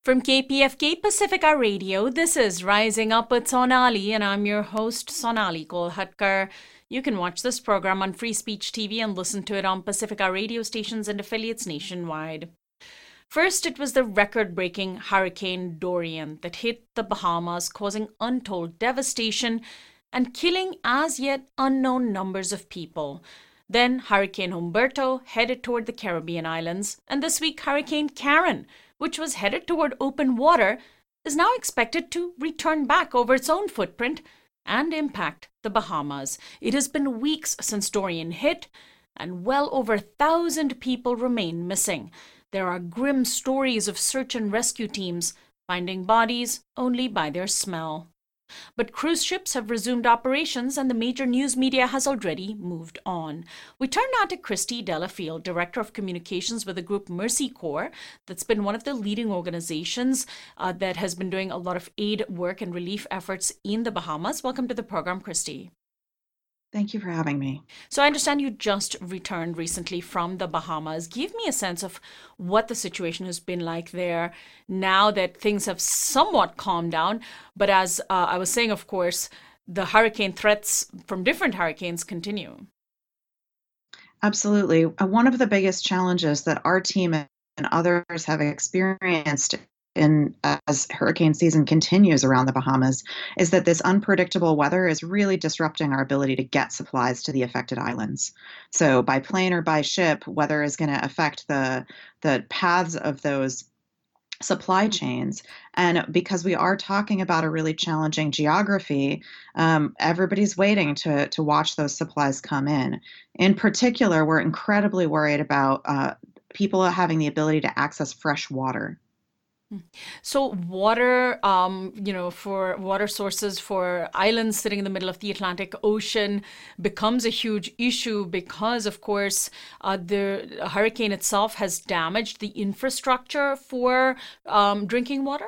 From KPFK Pacifica Radio, this is Rising Up with Sonali, and I'm your host, Sonali Kolhatkar. You can watch this program on Free Speech TV and listen to it on Pacifica radio stations and affiliates nationwide. First, it was the record-breaking Hurricane Dorian that hit the Bahamas, causing untold devastation and killing as yet unknown numbers of people. Then Hurricane Humberto headed toward the Caribbean islands, and this week Hurricane Karen, which was headed toward open water, is now expected to return back over its own footprint and impact the Bahamas. It has been weeks since Dorian hit, and well over 1,000 people remain missing. There are grim stories of search and rescue teams finding bodies only by their smell. But cruise ships have resumed operations and the major news media has already moved on. We turn now to Christy Delafield, Director of Communications with the group Mercy Corps, that's been one of the leading organizations that has been doing a lot of aid work and relief efforts in the Bahamas. Welcome to the program, Christy. Thank you for having me. So I understand you just returned recently from the Bahamas. Give me a sense of what the situation has been like there now that things have somewhat calmed down. But as I was saying, of course, the hurricane threats from different hurricanes continue. Absolutely. One of the biggest challenges that our team and others have experienced as hurricane season continues around the Bahamas is that this unpredictable weather is really disrupting our ability to get supplies to the affected islands. So by plane or by ship, weather is going to affect the paths of those supply chains. And because we are talking about a really challenging geography, everybody's waiting to watch those supplies come in. In particular, we're incredibly worried about people having the ability to access fresh water. So water, for water sources for islands sitting in the middle of the Atlantic Ocean becomes a huge issue because, of course, the hurricane itself has damaged the infrastructure for drinking water.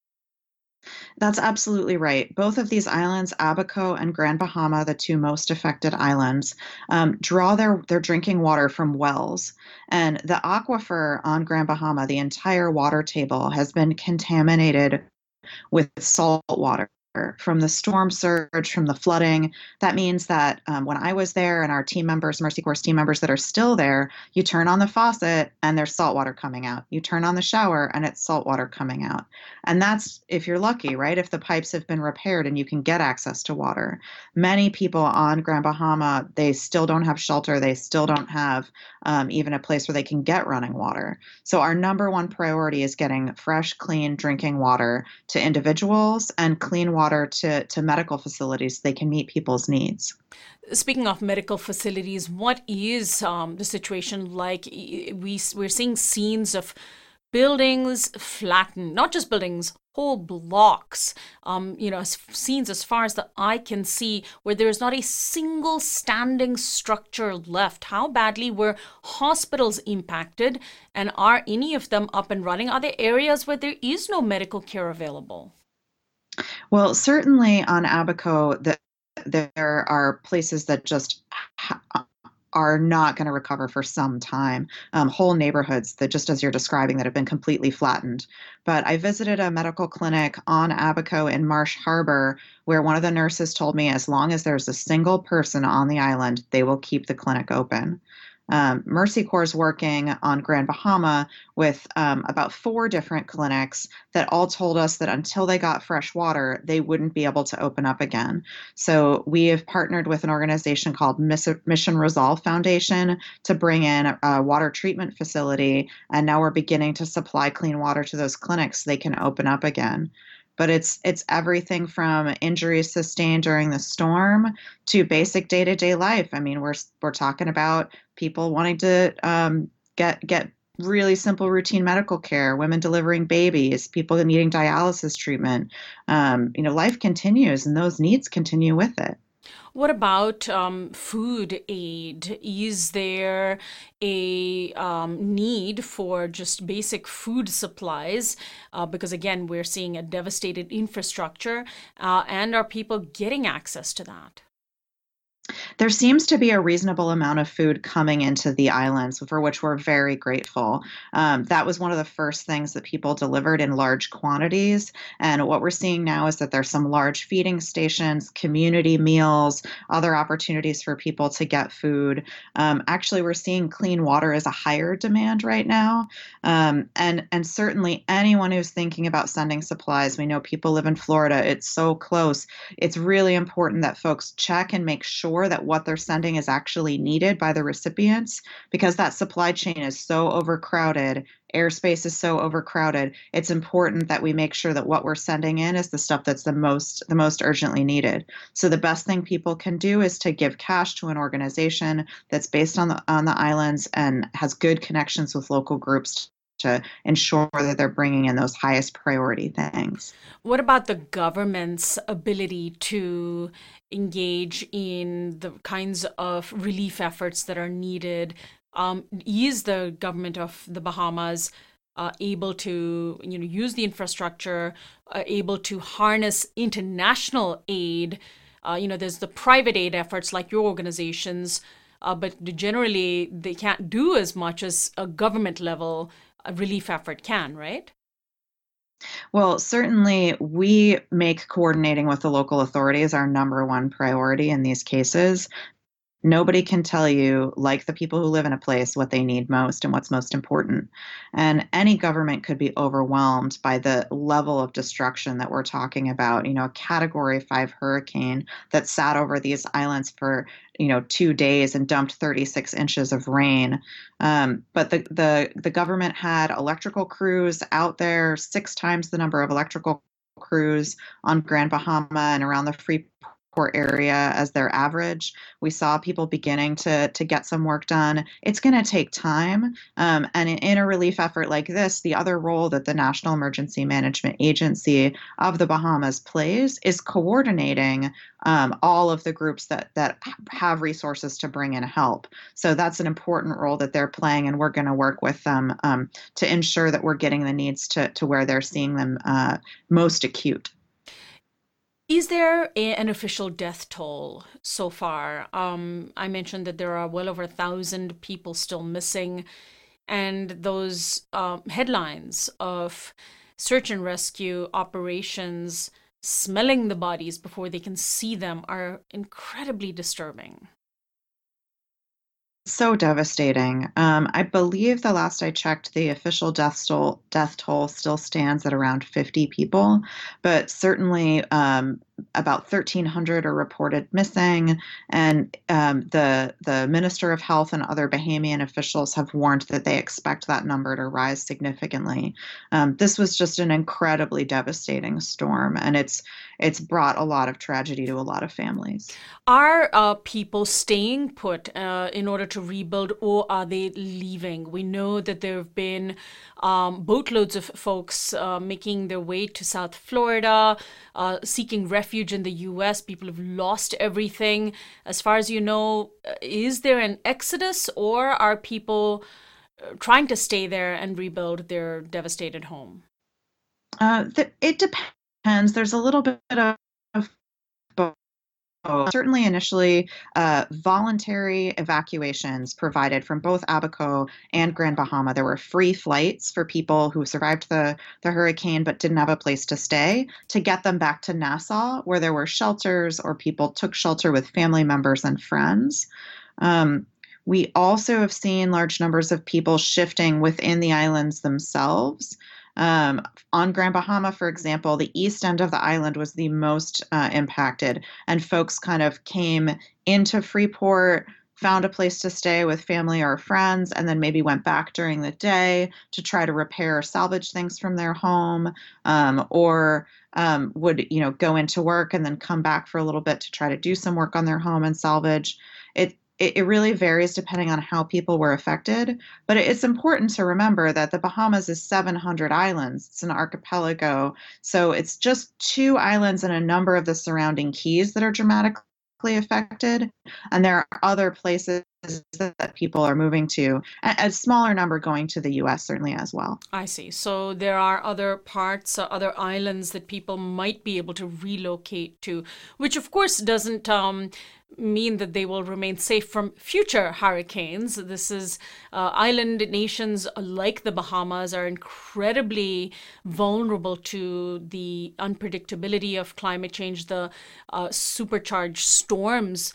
That's absolutely right. Both of these islands, Abaco and Grand Bahama, the two most affected islands, draw their drinking water from wells. And the aquifer on Grand Bahama, the entire water table, has been contaminated with salt water from the storm surge, from the flooding. That means that when I was there and our team members, Mercy Corps team members that are still there, you turn on the faucet and there's salt water coming out. You turn on the shower and it's salt water coming out. And that's if you're lucky, right? If the pipes have been repaired and you can get access to water. Many people on Grand Bahama, they still don't have shelter. They still don't have even a place where they can get running water. So our number one priority is getting fresh, clean drinking water to individuals and clean water to medical facilities so they can meet people's needs. Speaking of medical facilities, what is the situation like? We're seeing scenes of buildings flattened, not just buildings, whole blocks, scenes as far as the eye can see where there is not a single standing structure left. How badly were hospitals impacted, and are any of them up and running? Are there areas where there is no medical care available? Well, certainly on Abaco, there are places that just are not going to recover for some time. Whole neighborhoods that, just as you're describing, that have been completely flattened. But I visited a medical clinic on Abaco in Marsh Harbor where one of the nurses told me as long as there's a single person on the island, they will keep the clinic open. Mercy Corps is working on Grand Bahama with about 4 different clinics that all told us that until they got fresh water, they wouldn't be able to open up again. So we have partnered with an organization called Mission Resolve Foundation to bring in a water treatment facility, and now we're beginning to supply clean water to those clinics so they can open up again. But it's everything from injuries sustained during the storm to basic day-to-day life. I mean, we're talking about people wanting to get really simple routine medical care, women delivering babies, people needing dialysis treatment. Life continues and those needs continue with it. What about food aid? Is there a need for just basic food supplies? Because again, we're seeing a devastated infrastructure, and are people getting access to that? There seems to be a reasonable amount of food coming into the islands, for which we're very grateful. That was one of the first things that people delivered in large quantities. And what we're seeing now is that there's some large feeding stations, community meals, other opportunities for people to get food. Actually, we're seeing clean water as a higher demand right now. And certainly anyone who's thinking about sending supplies, we know people live in Florida, it's so close. It's really important that folks check and make sure that what they're sending is actually needed by the recipients, because that supply chain is so overcrowded, airspace is so overcrowded. It's important that we make sure that what we're sending in is the stuff that's the most urgently needed. So the best thing people can do is to give cash to an organization that's based on the islands and has good connections with local groups to ensure that they're bringing in those highest priority things. What about the government's ability to engage in the kinds of relief efforts that are needed? Is the government of the Bahamas able to, use the infrastructure, able to harness international aid? There's the private aid efforts like your organizations, but generally they can't do as much as a government level relief effort can, right? Well, certainly we make coordinating with the local authorities our number one priority in these cases. Nobody can tell you, like the people who live in a place, what they need most and what's most important. And any government could be overwhelmed by the level of destruction that we're talking about. A category 5 hurricane that sat over these islands for, 2 days and dumped 36 inches of rain. But the government had electrical crews out there, 6 times the number of electrical crews on Grand Bahama and around the Freeport area as their average. We saw people beginning to get some work done. It's going to take time. And in a relief effort like this, the other role that the National Emergency Management Agency of the Bahamas plays is coordinating all of the groups that have resources to bring in help. So that's an important role that they're playing, and we're going to work with them to ensure that we're getting the needs to where they're seeing them most acute. Is there an official death toll so far? I mentioned that there are well over 1,000 people still missing, and those headlines of search and rescue operations smelling the bodies before they can see them are incredibly disturbing. So devastating. I believe the last I checked, the official death toll still stands at around 50 people, but certainly about 1,300 are reported missing, and the Minister of Health and other Bahamian officials have warned that they expect that number to rise significantly. This was just an incredibly devastating storm, and it's brought a lot of tragedy to a lot of families. Are people staying put in order to rebuild, or are they leaving? We know that there have been boatloads of folks making their way to South Florida, seeking refuge in the US. People have lost everything. As far as you know, is there an exodus, or are people trying to stay there and rebuild their devastated home? It depends. There's a little bit of both. Certainly, initially, voluntary evacuations provided from both Abaco and Grand Bahama. There were free flights for people who survived the hurricane but didn't have a place to stay to get them back to Nassau, where there were shelters or people took shelter with family members and friends. Um, we also have seen large numbers of people shifting within the islands themselves. Um, on Grand Bahama, for example, the east end of the island was the most impacted, and folks kind of came into Freeport, found a place to stay with family or friends, and then maybe went back during the day to try to repair or salvage things from their home, or would go into work and then come back for a little bit to try to do some work on their home and salvage. It really varies depending on how people were affected, but it's important to remember that the Bahamas is 700 islands. It's an archipelago, so it's just 2 islands and a number of the surrounding keys that are dramatically affected, and there are other places that people are moving to, a smaller number going to the US certainly as well. I see. So there are other parts, other islands that people might be able to relocate to, which of course doesn't mean that they will remain safe from future hurricanes. This is island nations like the Bahamas are incredibly vulnerable to the unpredictability of climate change, the supercharged storms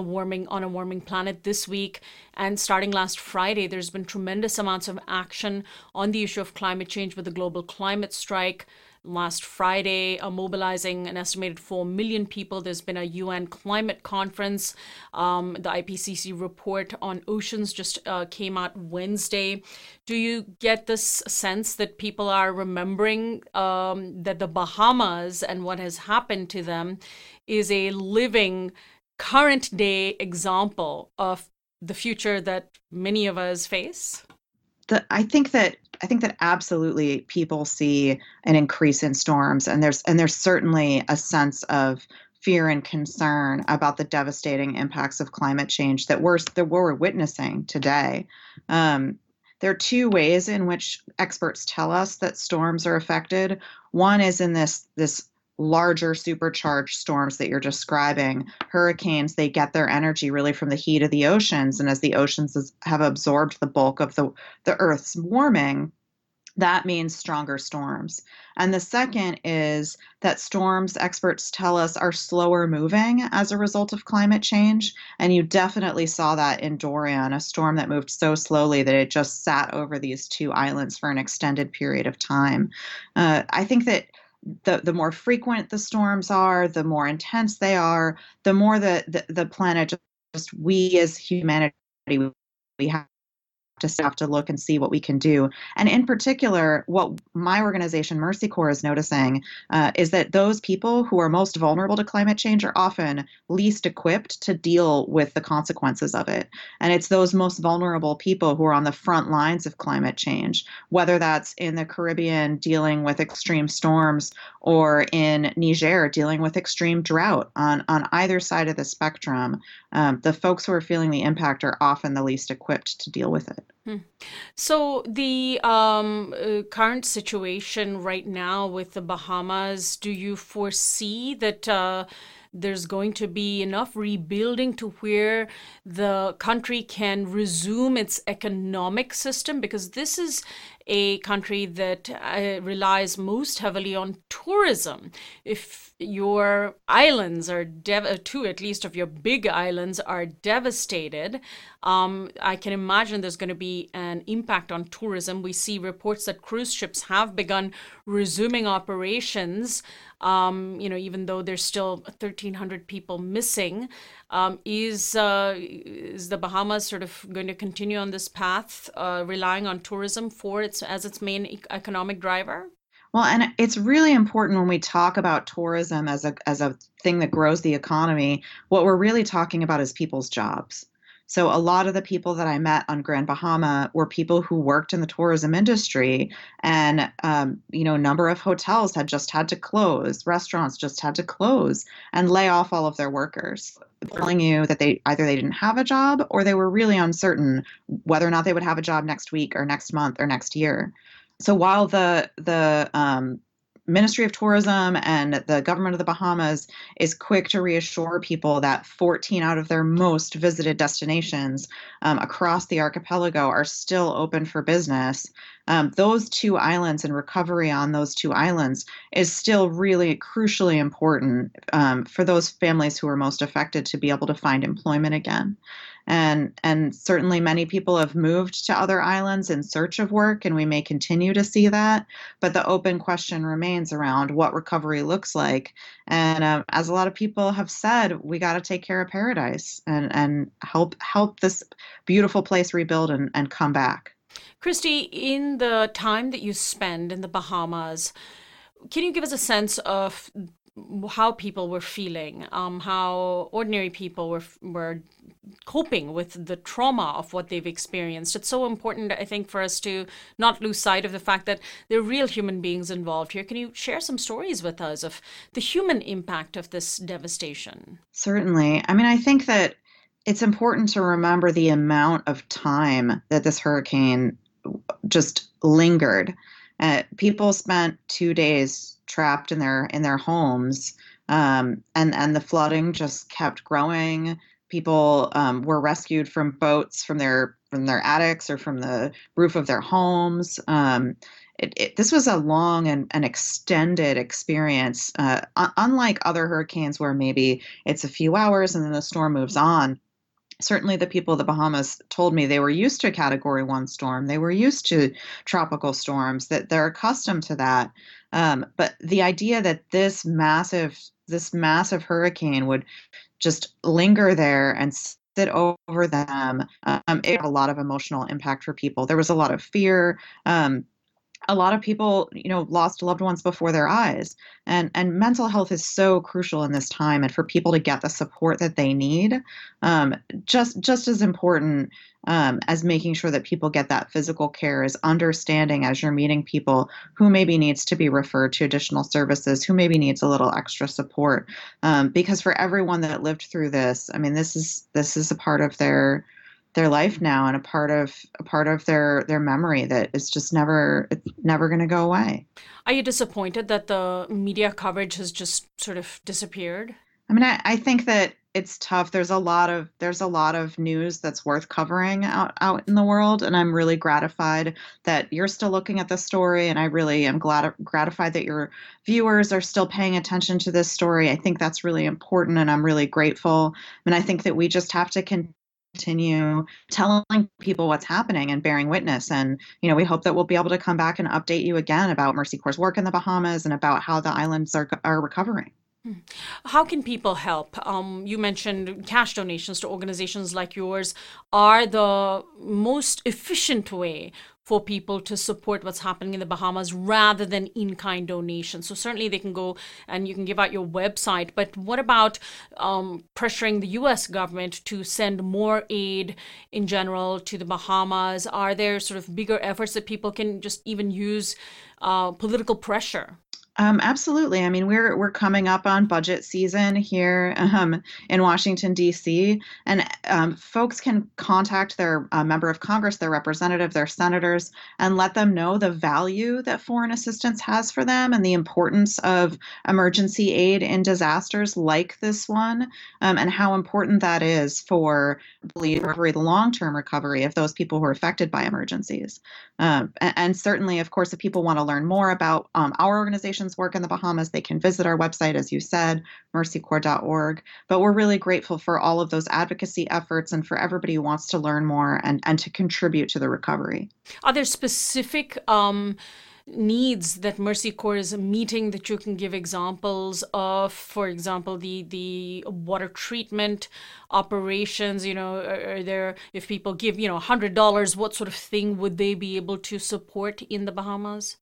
on a warming planet this week. And starting last Friday, there's been tremendous amounts of action on the issue of climate change with the global climate strike. Last Friday, mobilizing an estimated 4 million people. There's been a UN climate conference. The IPCC report on oceans just came out Wednesday. Do you get this sense that people are remembering that the Bahamas and what has happened to them is a living, current day example of the future that many of us face? I think that absolutely people see an increase in storms, and there's certainly a sense of fear and concern about the devastating impacts of climate change that we're witnessing today. There are two ways in which experts tell us that storms are affected. One is in this larger supercharged storms that you're describing. Hurricanes, they get their energy really from the heat of the oceans. And as the oceans have absorbed the bulk of the Earth's warming, that means stronger storms. And the second is that storms, experts tell us, are slower moving as a result of climate change. And you definitely saw that in Dorian, a storm that moved so slowly that it just sat over these two islands for an extended period of time. I think that the more frequent the storms are, the more intense they are, the more the planet we as humanity, we have to look and see what we can do. And in particular, what my organization, Mercy Corps, is noticing is that those people who are most vulnerable to climate change are often least equipped to deal with the consequences of it. And it's those most vulnerable people who are on the front lines of climate change, whether that's in the Caribbean dealing with extreme storms or in Niger dealing with extreme drought. On either side of the spectrum, the folks who are feeling the impact are often the least equipped to deal with it. So the current situation right now with the Bahamas, do you foresee that there's going to be enough rebuilding to where the country can resume its economic system? Because this is a country that relies most heavily on tourism. If your islands are two at least of your big islands are devastated, I can imagine there's going to be an impact on tourism. We see reports that cruise ships have begun resuming operations, even though there's still 1,300 people missing. Is the Bahamas sort of going to continue on this path, relying on tourism as its main economic driver? Well, and it's really important when we talk about tourism as a thing that grows the economy. What we're really talking about is people's jobs. So a lot of the people that I met on Grand Bahama were people who worked in the tourism industry, and a number of hotels had just had to close, restaurants just had to close and lay off all of their workers, telling you that they didn't have a job or they were really uncertain whether or not they would have a job next week or next month or next year. So while the Ministry of Tourism and the government of the Bahamas is quick to reassure people that 14 out of their most visited destinations across the archipelago are still open for business, those two islands and recovery on those two islands is still really crucially important for those families who are most affected to be able to find employment again. And certainly many people have moved to other islands in search of work, and we may continue to see that. But the open question remains around what recovery looks like. And as a lot of people have said, we got to take care of paradise and help this beautiful place rebuild and come back. Christy, in the time that you spend in the Bahamas, can you give us a sense of how people were feeling, how ordinary people were coping with the trauma of what they've experienced? It's so important, I think, for us to not lose sight of the fact that there are real human beings involved here. Can you share some stories with us of the human impact of this devastation? Certainly. I mean, I think that it's important to remember the amount of time that this hurricane just lingered. People spent 2 days trapped in their homes, and the flooding just kept growing. People were rescued from boats from their attics or from the roof of their homes. This was a long and extended experience, unlike other hurricanes where maybe it's a few hours and then the storm moves on. Certainly the people of the Bahamas told me they were used to a Category 1 storm. They were used to tropical storms, that they're accustomed to that. But the idea that this massive hurricane would just linger there and sit over them, it had a lot of emotional impact for people. There was a lot of fear. A lot of people, lost loved ones before their eyes. And mental health is so crucial in this time. And for people to get the support that they need, just as important as making sure that people get that physical care, is understanding as you're meeting people who maybe needs to be referred to additional services, who maybe needs a little extra support. Because for everyone that lived through this, I mean, this is a part of their life now, and a part of their memory that is just never going to go away. Are you disappointed that the media coverage has just sort of disappeared? I mean, I think that it's tough. There's a lot of news that's worth covering out in the world, and I'm really gratified that you're still looking at the story, and I really am gratified that your viewers are still paying attention to this story. I think that's really important, and I'm really grateful. And I think that we just have to continue telling people what's happening and bearing witness. And, we hope that we'll be able to come back and update you again about Mercy Corps' work in the Bahamas and about how the islands are recovering. How can people help? You mentioned cash donations to organizations like yours are the most efficient way for people to support what's happening in the Bahamas rather than in-kind donations. So certainly they can go and you can give out your website. But what about pressuring the U.S. government to send more aid in general to the Bahamas? Are there sort of bigger efforts that people can just even use political pressure? Absolutely. I mean, we're coming up on budget season here in Washington, D.C., and folks can contact their member of Congress, their representative, their senators, and let them know the value that foreign assistance has for them and the importance of emergency aid in disasters like this one, and how important that is for the long-term recovery of those people who are affected by emergencies. And certainly, of course, if people want to learn more about our organization's work in the Bahamas, they can visit our website, as you said, mercycorps.org. But we're really grateful for all of those advocacy efforts and for everybody who wants to learn more and to contribute to the recovery. Are there specific needs that Mercy Corps is meeting that you can give examples of? For example, the water treatment operations, are there, if people give, $100, what sort of thing would they be able to support in the Bahamas?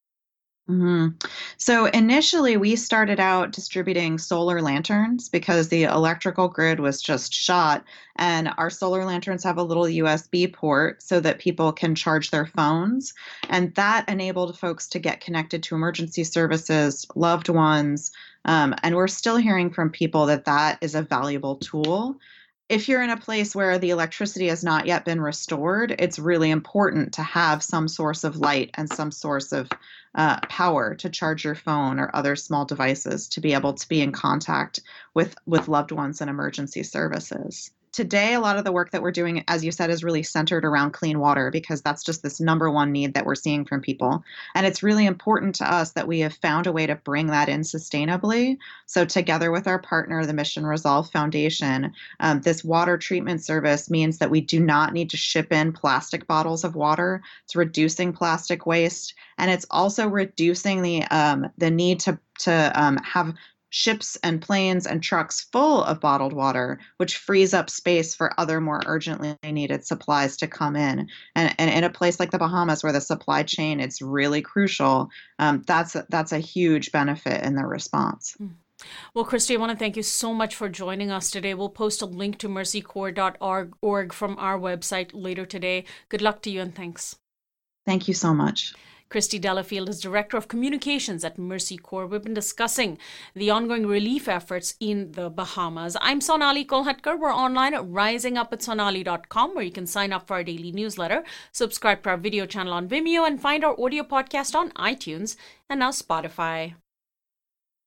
Mm-hmm. So initially, we started out distributing solar lanterns because the electrical grid was just shot. And our solar lanterns have a little USB port so that people can charge their phones. And that enabled folks to get connected to emergency services, loved ones. And we're still hearing from people that is a valuable tool. If you're in a place where the electricity has not yet been restored, it's really important to have some source of light and some source of power to charge your phone or other small devices to be able to be in contact with loved ones and emergency services. Today, a lot of the work that we're doing, as you said, is really centered around clean water because that's just this number one need that we're seeing from people. And it's really important to us that we have found a way to bring that in sustainably. So together with our partner, the Mission Resolve Foundation, this water treatment service means that we do not need to ship in plastic bottles of water. It's reducing plastic waste. And it's also reducing the need to have ships and planes and trucks full of bottled water, which frees up space for other more urgently needed supplies to come in. And in a place like the Bahamas where the supply chain is really crucial, that's a huge benefit in the response. Well, Christy, I want to thank you so much for joining us today. We'll post a link to mercycorps.org from our website later today. Good luck to you and thanks. Thank you so much. Christy Delafield is Director of Communications at Mercy Corps. We've been discussing the ongoing relief efforts in the Bahamas. I'm Sonali Kolhatkar. We're online at risingupwithsonali.com, where you can sign up for our daily newsletter, subscribe to our video channel on Vimeo, and find our audio podcast on iTunes and now Spotify.